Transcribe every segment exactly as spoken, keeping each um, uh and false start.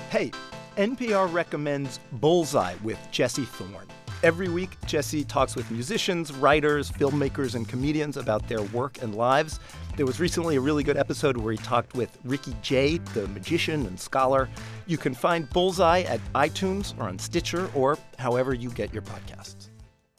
Hey, N P R recommends Bullseye with Jesse Thorne. Every week, Jesse talks with musicians, writers, filmmakers, and comedians about their work and lives. There was recently a really good episode where he talked with Ricky Jay, the magician and scholar. You can find Bullseye at iTunes or on Stitcher or however you get your podcasts.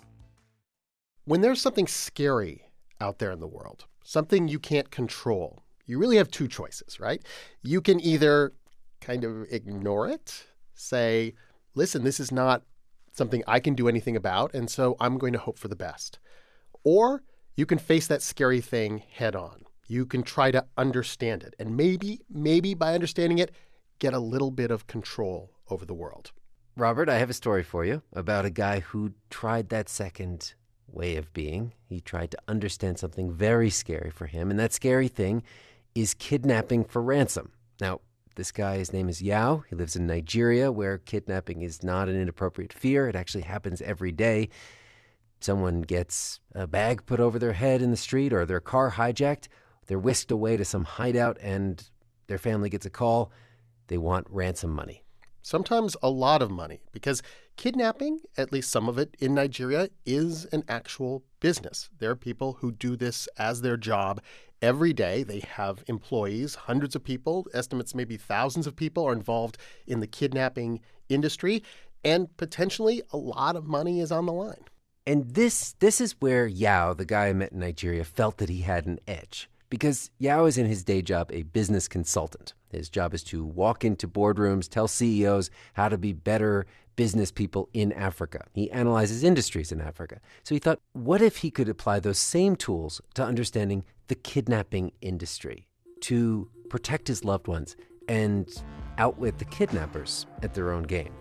When there's something scary out there in the world, something you can't control, you really have two choices, right? You can either kind of ignore it, say, listen, this is not something I can do anything about, and so I'm going to hope for the best. Or you can face that scary thing head on. You can try to understand it, and maybe, maybe by understanding it, get a little bit of control over the world. Robert, I have a story for you about a guy who tried that second way of being. He tried to understand something very scary for him, and that scary thing is kidnapping for ransom. Now, this guy, his name is Yao. He lives in Nigeria, where kidnapping is not an inappropriate fear. It actually happens every day. Someone gets a bag put over their head in the street or their car hijacked. They're whisked away to some hideout, and their family gets a call. They want ransom money. Sometimes a lot of money, because kidnapping, at least some of it in Nigeria, is an actual business. There are people who do this as their job every day. They have employees, hundreds of people, estimates maybe thousands of people are involved in the kidnapping industry, and potentially a lot of money is on the line. And this this is where Yao, the guy I met in Nigeria, felt that he had an edge. Because Yao is in his day job a business consultant. His job is to walk into boardrooms, tell C E Os how to be better business people in Africa. He analyzes industries in Africa. So he thought, what if he could apply those same tools to understanding the kidnapping industry, to protect his loved ones and outwit the kidnappers at their own game?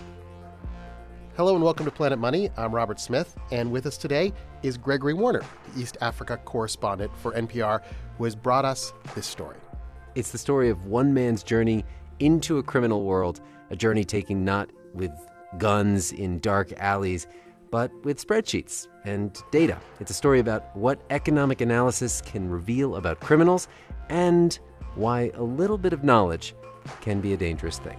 Hello and welcome to Planet Money. I'm Robert Smith, and with us today is Gregory Warner, the East Africa correspondent for N P R, who has brought us this story. It's the story of one man's journey into a criminal world, a journey taken not with guns in dark alleys, but with spreadsheets and data. It's a story about what economic analysis can reveal about criminals and why a little bit of knowledge can be a dangerous thing.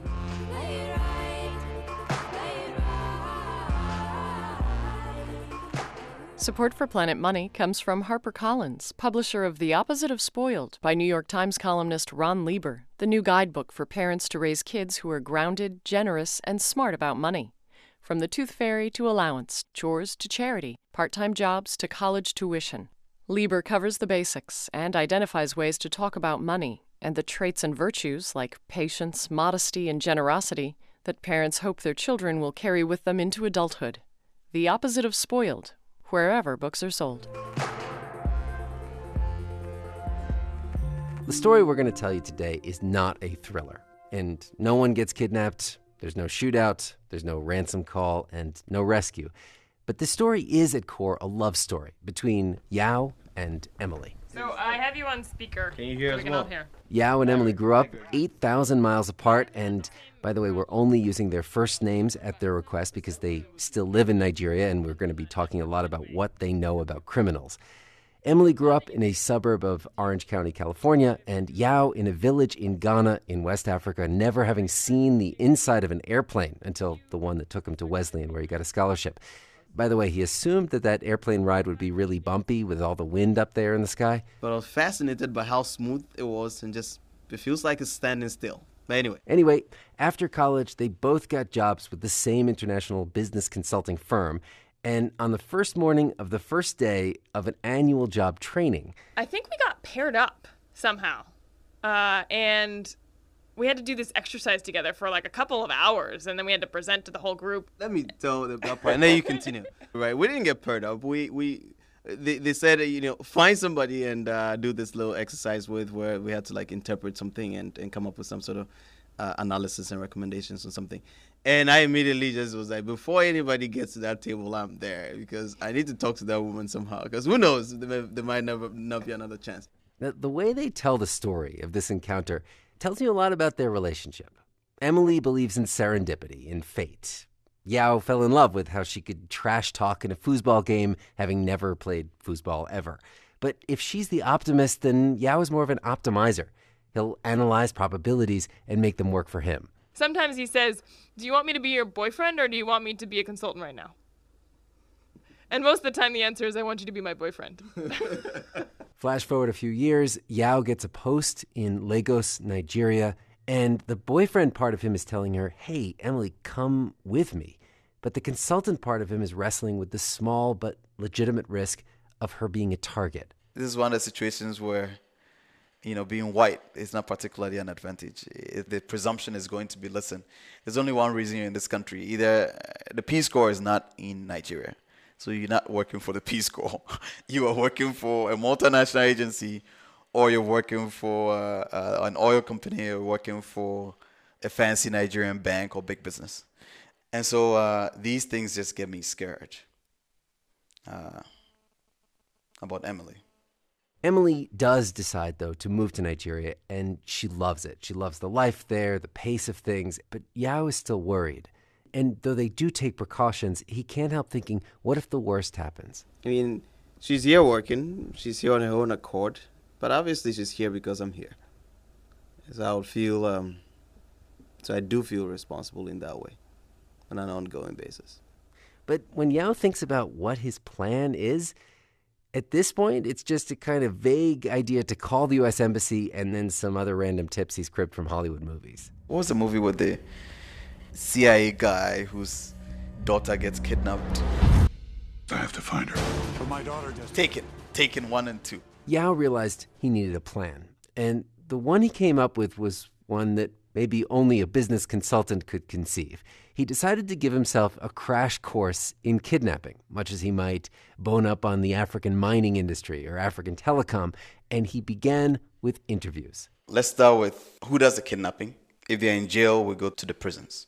Support for Planet Money comes from HarperCollins, publisher of The Opposite of Spoiled by New York Times columnist Ron Lieber, the new guidebook for parents to raise kids who are grounded, generous, and smart about money. From the tooth fairy to allowance, chores to charity, part-time jobs to college tuition. Lieber covers the basics and identifies ways to talk about money and the traits and virtues like patience, modesty, and generosity that parents hope their children will carry with them into adulthood. The Opposite of Spoiled, wherever books are sold. The story we're going to tell you today is not a thriller, and no one gets kidnapped, there's no shootout, there's no ransom call, and no rescue. But this story is at core a love story between Yao and Emily. So I have you on speaker. Can you hear so us we can well? all hear. Yao and Emily grew up eight thousand miles apart, and by the way, we're only using their first names at their request because they still live in Nigeria, and we're going to be talking a lot about what they know about criminals. Emily grew up in a suburb of Orange County, California, and Yao in a village in Ghana in West Africa, never having seen the inside of an airplane until the one that took him to Wesleyan, where he got a scholarship. By the way, he assumed that that airplane ride would be really bumpy with all the wind up there in the sky. But I was fascinated by how smooth it was, and just it feels like it's standing still. But anyway. Anyway, after college, they both got jobs with the same international business consulting firm. And on the first morning of the first day of an annual job training, I think we got paired up somehow. Uh, and we had to do this exercise together for like a couple of hours, and then we had to present to the whole group. Let me tell the that part, and then you continue. Right, we didn't get paired up. We we they, they said you know find somebody and uh, do this little exercise with where we had to like interpret something and, and come up with some sort of uh, analysis and recommendations or something. And I immediately just was like, before anybody gets to that table, I'm there because I need to talk to that woman somehow. Because who knows, there, may, there might never not be another chance. The, the way they tell the story of this encounter tells you a lot about their relationship. Emily believes in serendipity, in fate. Yao fell in love with how she could trash talk in a foosball game, having never played foosball ever. But if she's the optimist, then Yao is more of an optimizer. He'll analyze probabilities and make them work for him. Sometimes he says, do you want me to be your boyfriend or do you want me to be a consultant right now? And most of the time the answer is, I want you to be my boyfriend. Flash forward a few years, Yao gets a post in Lagos, Nigeria, and the boyfriend part of him is telling her, hey, Emily, come with me. But the consultant part of him is wrestling with the small but legitimate risk of her being a target. This is one of the situations where, you know, being white is not particularly an advantage. It, the presumption is going to be, listen, there's only one reason you're in this country. Either the Peace Corps is not in Nigeria, so you're not working for the Peace Corps. You are working for a multinational agency, or you're working for uh, uh, an oil company, or working for a fancy Nigerian bank or big business. And so uh, these things just get me scared uh, about Emily. Emily does decide, though, to move to Nigeria, and she loves it. She loves the life there, the pace of things, but Yao is still worried. And though they do take precautions, he can't help thinking, what if the worst happens? I mean, she's here working. She's here on her own accord. But obviously she's here because I'm here. So I would feel, um, so I do feel responsible in that way on an ongoing basis. But when Yao thinks about what his plan is, at this point, it's just a kind of vague idea to call the U S Embassy and then some other random tips he's cribbed from Hollywood movies. What was the movie with the C I A guy whose daughter gets kidnapped? I have to find her. But my daughter just... Taken. Taken one and two. Yao realized he needed a plan. And the one he came up with was one that maybe only a business consultant could conceive. He decided to give himself a crash course in kidnapping, much as he might bone up on the African mining industry or African telecom, and he began with interviews. Let's start with who does the kidnapping. If they're in jail, we go to the prisons.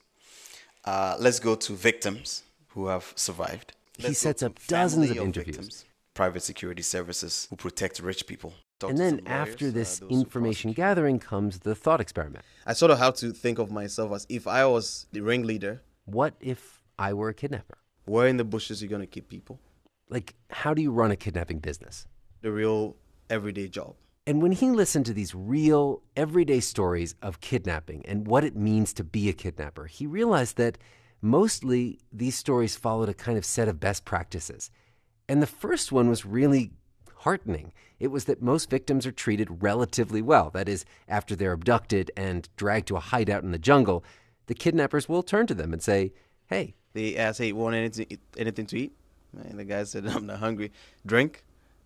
Uh, let's go to victims who have survived. He Let's sets go up to dozens family of interviews. victims, private security services who protect rich people. Talk And to then some lawyers, after uh, this those who information prosecute. gathering comes the thought experiment. I sort of have to think of myself as if I was the ringleader. What if I were a kidnapper? Where in the bushes are you going to keep people? Like, how do you run a kidnapping business? The real everyday job. And when he listened to these real, everyday stories of kidnapping and what it means to be a kidnapper, he realized that mostly these stories followed a kind of set of best practices. And the first one was really heartening. It was that most victims are treated relatively well. That is, after they're abducted and dragged to a hideout in the jungle, the kidnappers will turn to them and say, hey. They asked, hey, want anything, anything to eat? And the guy said, I'm not hungry. Drink?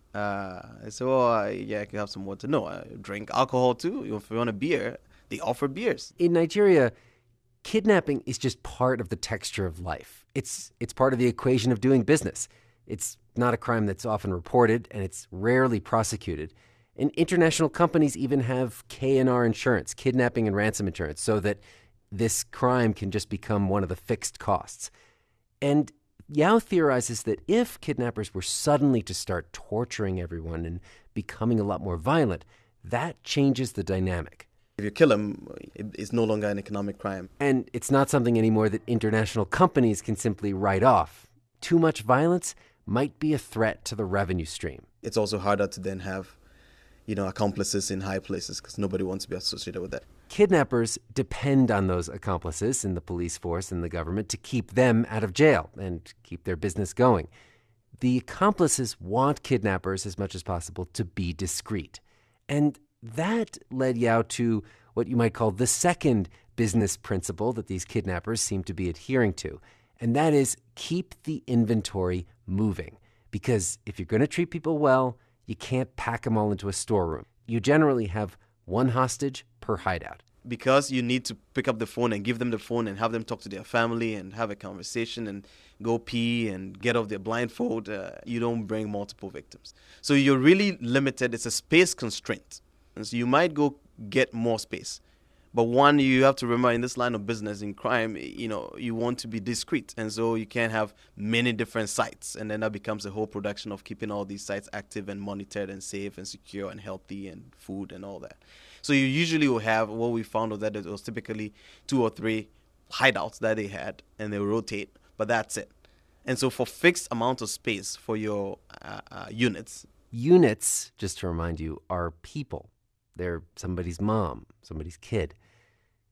Uh, I said, well, uh, yeah, I can have some water. No, I drink alcohol too. If you want a beer, they offer beers. In Nigeria, kidnapping is just part of the texture of life. It's it's part of the equation of doing business. It's not a crime that's often reported, and it's rarely prosecuted. And international companies even have K and R insurance, kidnapping and ransom insurance, so that this crime can just become one of the fixed costs. And Yao theorizes that if kidnappers were suddenly to start torturing everyone and becoming a lot more violent, that changes the dynamic. If you kill him, it's no longer an economic crime. And it's not something anymore that international companies can simply write off. Too much violence might be a threat to the revenue stream. It's also harder to then have, you know, accomplices in high places because nobody wants to be associated with that. Kidnappers depend on those accomplices in the police force and the government to keep them out of jail and keep their business going. The accomplices want kidnappers as much as possible to be discreet. And that led Yao to what you might call the second business principle that these kidnappers seem to be adhering to. And that is keep the inventory moving. Because if you're going to treat people well, you can't pack them all into a storeroom. You generally have one hostage per hideout. Because you need to pick up the phone and give them the phone and have them talk to their family and have a conversation and go pee and get off their blindfold, uh, you don't bring multiple victims. So you're really limited. It's a space constraint. And so you might go get more space. But one, you have to remember in this line of business, in crime, you know, you want to be discreet. And so you can't have many different sites. And then that becomes a whole production of keeping all these sites active and monitored and safe and secure and healthy and food and all that. So you usually will have, what we found was that it was typically two or three hideouts that they had, and they rotate, but that's it. And so for fixed amount of space for your uh, uh, units. Units, just to remind you, are people. They're somebody's mom, somebody's kid.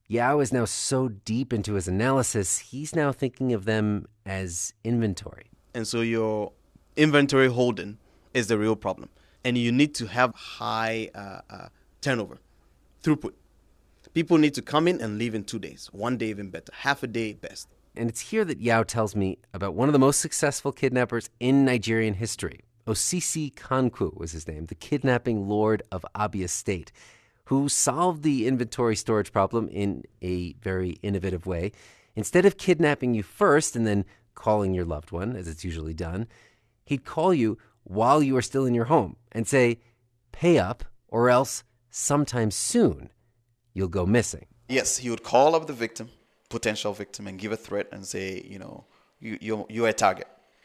Yao is now so deep into his analysis, he's now thinking of them as inventory. And so your inventory holding is the real problem. And you need to have high uh, uh, turnover, throughput. People need to come in and leave in two days. One day even better. Half a day best. And it's here that Yao tells me about one of the most successful kidnappers in Nigerian history. Osisi Kankwu was his name, the kidnapping lord of Abia State, who solved the inventory storage problem in a very innovative way. Instead of kidnapping you first and then calling your loved one, as it's usually done, he'd call you while you are still in your home and say, pay up or else sometime soon you'll go missing. Yes, he would call up the victim, potential victim, and give a threat and say, you know, you, you're, you're a target.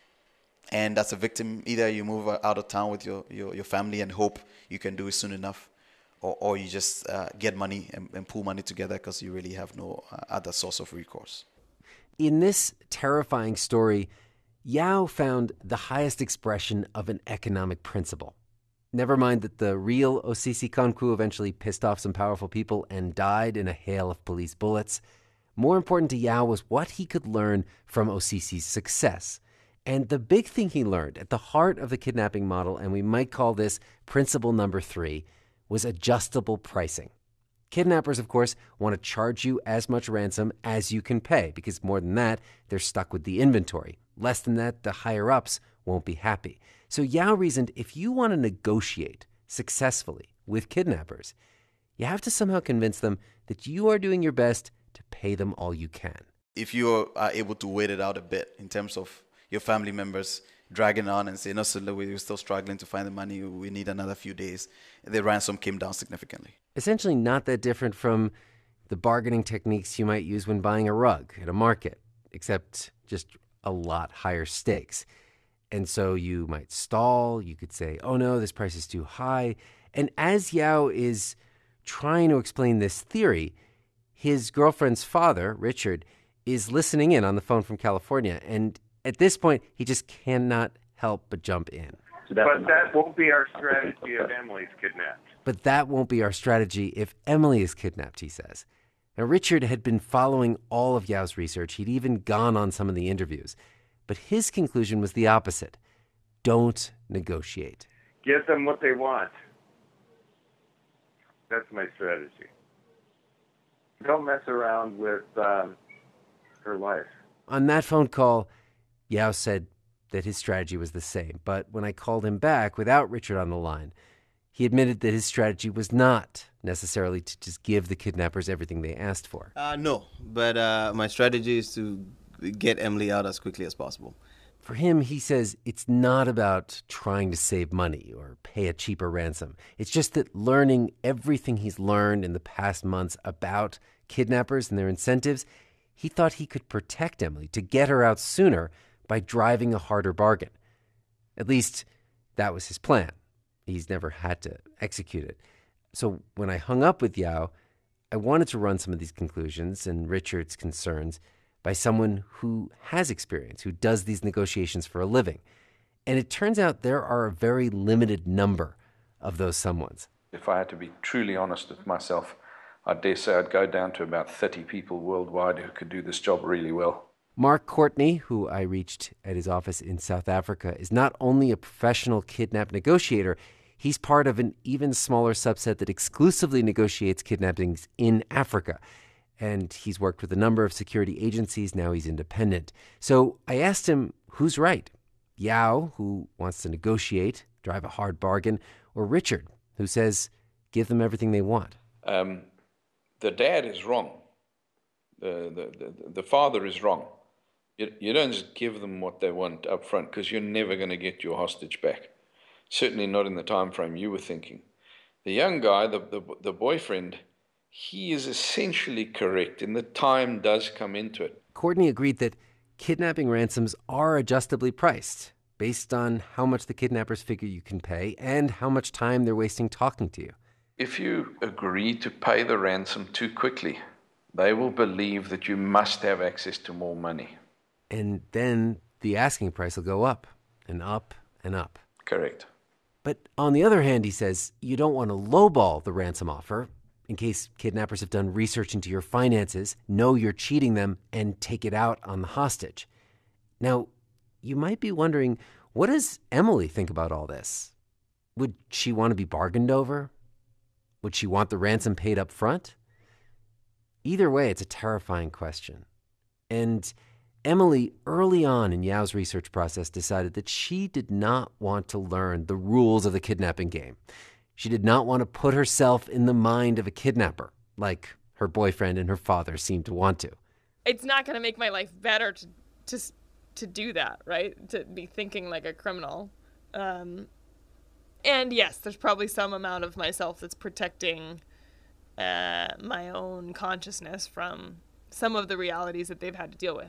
And as a victim, either you move out of town with your, your, your family and hope you can do it soon enough, or, or you just uh, get money and, and pool money together because you really have no uh, other source of recourse. In this terrifying story, Yao found the highest expression of an economic principle. Never mind that the real Osisi Kankwu eventually pissed off some powerful people and died in a hail of police bullets. More important to Yao was what he could learn from Osisi's success. And the big thing he learned at the heart of the kidnapping model, and we might call this principle number three, was adjustable pricing. Kidnappers, of course, want to charge you as much ransom as you can pay, because more than that, they're stuck with the inventory. Less than that, the higher-ups won't be happy. So Yao reasoned if you want to negotiate successfully with kidnappers, you have to somehow convince them that you are doing your best to pay them all you can. If you are able to wait it out a bit in terms of your family members dragging on and saying, no, sir, we're still struggling to find the money, we need another few days, the ransom came down significantly. Essentially not that different from the bargaining techniques you might use when buying a rug at a market, except just a lot higher stakes. And so you might stall, you could say, oh no, this price is too high. And as Yao is trying to explain this theory, his girlfriend's father, Richard, is listening in on the phone from California. And at this point, he just cannot help but jump in. But that won't be our strategy if Emily's kidnapped. But that won't be our strategy if Emily is kidnapped, he says. Now, Richard had been following all of Yao's research. He'd even gone on some of the interviews. But his conclusion was the opposite. Don't negotiate. Give them what they want. That's my strategy. Don't mess around with um, her life. On that phone call, Yao said that his strategy was the same. But when I called him back without Richard on the line, he admitted that his strategy was not necessarily to just give the kidnappers everything they asked for. Uh, no, but uh, my strategy is to get Emily out as quickly as possible. For him, he says it's not about trying to save money or pay a cheaper ransom. It's just that learning everything he's learned in the past months about kidnappers and their incentives, he thought he could protect Emily to get her out sooner by driving a harder bargain. At least that was his plan. He's never had to execute it. So when I hung up with Yao, I wanted to run some of these conclusions and Richard's concerns by someone who has experience, who does these negotiations for a living. And it turns out there are a very limited number of those someones. If I had to be truly honest with myself, I dare say I'd go down to about thirty people worldwide who could do this job really well. Mark Courtney, who I reached at his office in South Africa, is not only a professional kidnap negotiator, he's part of an even smaller subset that exclusively negotiates kidnappings in Africa. And he's worked with a number of security agencies. Now he's independent. So I asked him who's right, Yao, who wants to negotiate, drive a hard bargain, or Richard, who says give them everything they want. Um, the dad is wrong. The, the, the, the father is wrong. You, you don't just give them what they want up front because you're never going to get your hostage back. Certainly not in the time frame you were thinking. The young guy, the, the, the boyfriend, he is essentially correct, and the time does come into it. Courtney agreed that kidnapping ransoms are adjustably priced based on how much the kidnappers figure you can pay and how much time they're wasting talking to you. If you agree to pay the ransom too quickly, they will believe that you must have access to more money. And then the asking price will go up and up and up. Correct. But on the other hand, he says, you don't want to lowball the ransom offer in case kidnappers have done research into your finances, know you're cheating them, and take it out on the hostage. Now, you might be wondering, what does Emily think about all this? Would she want to be bargained over? Would she want the ransom paid up front? Either way, it's a terrifying question. And Emily, early on in Yao's research process, decided that she did not want to learn the rules of the kidnapping game. She did not want to put herself in the mind of a kidnapper, like her boyfriend and her father seemed to want to. It's not going to make my life better to, to, to do that, right? To be thinking like a criminal. Um, and yes, there's probably some amount of myself that's protecting uh, my own consciousness from some of the realities that they've had to deal with.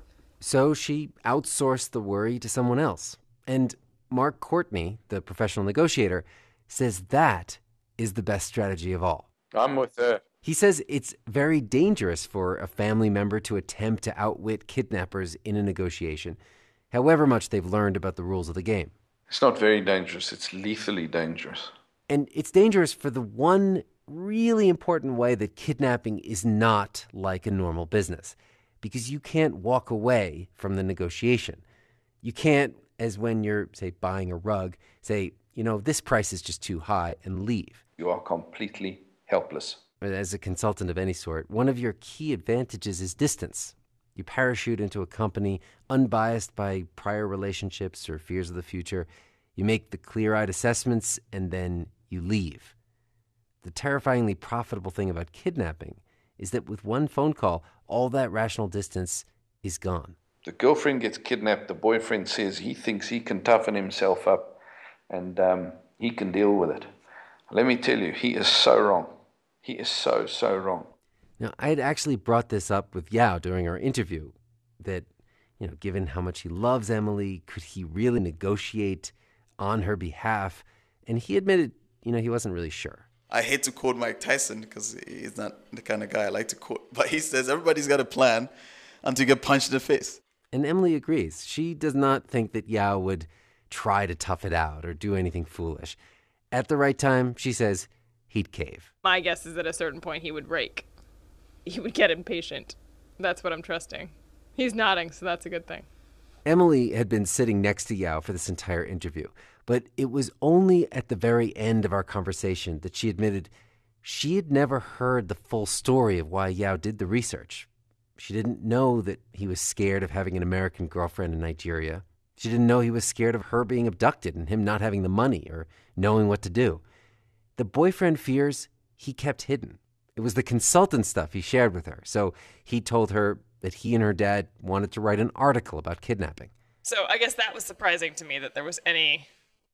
So she outsourced the worry to someone else. And Mark Courtney, the professional negotiator, says that is the best strategy of all. I'm with her. He says it's very dangerous for a family member to attempt to outwit kidnappers in a negotiation, however much they've learned about the rules of the game. It's not very dangerous. It's lethally dangerous. And it's dangerous for the one really important way that kidnapping is not like a normal business. Because you can't walk away from the negotiation. You can't, as when you're, say, buying a rug, say, you know, this price is just too high and leave. You are completely helpless. As a consultant of any sort, one of your key advantages is distance. You parachute into a company unbiased by prior relationships or fears of the future. You make the clear-eyed assessments, and then you leave. The terrifyingly profitable thing about kidnapping is that with one phone call, all that rational distance is gone. The girlfriend gets kidnapped. The boyfriend says he thinks he can toughen himself up and um, he can deal with it. Let me tell you, he is so wrong. He is so, so wrong. Now, I had actually brought this up with Yao during our interview, that, you know, given how much he loves Emily, could he really negotiate on her behalf? And he admitted, you know, he wasn't really sure. I hate to quote Mike Tyson because he's not the kind of guy I like to quote. But he says everybody's got a plan until you get punched in the face. And Emily agrees. She does not think that Yao would try to tough it out or do anything foolish. At the right time, she says, he'd cave. My guess is at a certain point he would break. He would get impatient. That's what I'm trusting. He's nodding, so that's a good thing. Emily had been sitting next to Yao for this entire interview, but it was only at the very end of our conversation that she admitted she had never heard the full story of why Yao did the research. She didn't know that he was scared of having an American girlfriend in Nigeria. She didn't know he was scared of her being abducted and him not having the money or knowing what to do. The boyfriend fears he kept hidden. It was the consultant stuff he shared with her, so he told her that he and her dad wanted to write an article about kidnapping. So I guess that was surprising to me, that there was any...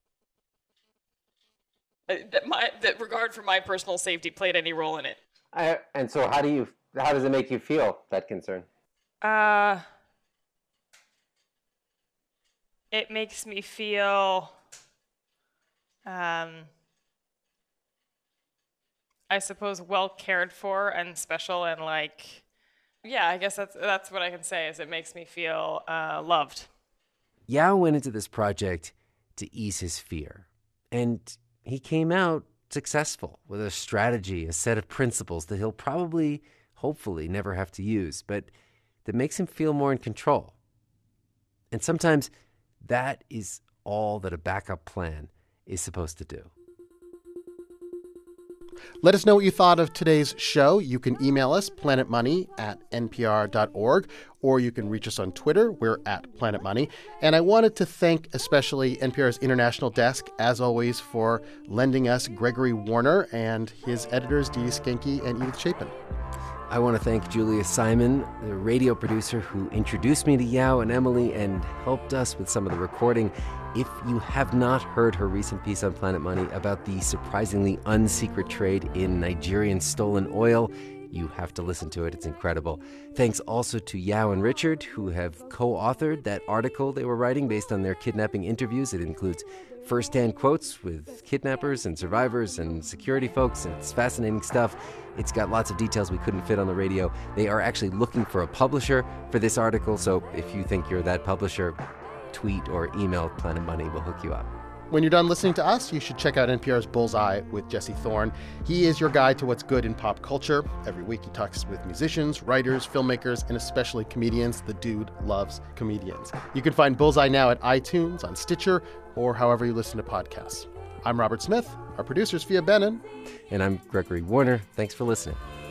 that my that regard for my personal safety played any role in it. I, and so how do you, how does it make you feel, that concern? Uh, it makes me feel, um, I suppose, well cared for and special, and like, yeah, I guess that's that's what I can say, is it makes me feel uh, loved. Yao went into this project to ease his fear, and he came out successful with a strategy, a set of principles that he'll probably, hopefully, never have to use, but that makes him feel more in control. And sometimes that is all that a backup plan is supposed to do. Let us know what you thought of today's show. You can email us, planetmoney at n p r dot org, or you can reach us on Twitter. We're at Planet Money. And I wanted to thank especially N P R's international desk, as always, for lending us Gregory Warner and his editors, Dee Dee Skenke and Edith Chapin. I want to thank Julia Simon, the radio producer who introduced me to Yao and Emily and helped us with some of the recording. If you have not heard her recent piece on Planet Money about the surprisingly unsecret trade in Nigerian stolen oil, you have to listen to it. It's incredible. Thanks also to Yao and Richard, who have co-authored that article they were writing based on their kidnapping interviews. It includes first-hand quotes with kidnappers and survivors and security folks, and it's fascinating stuff. It's got lots of details we couldn't fit on the radio. They are actually looking for a publisher for this article, so if you think you're that publisher, tweet or email Planet Money. We'll hook you up. When you're done listening to us, you should check out N P R's Bullseye with Jesse Thorn. He is your guide to what's good in pop culture. Every week he talks with musicians, writers, filmmakers, and especially comedians. The dude loves comedians. You can find Bullseye now at iTunes, on Stitcher, or however you listen to podcasts. I'm Robert Smith. Our producer's Fia Benin. And I'm Gregory Warner. Thanks for listening.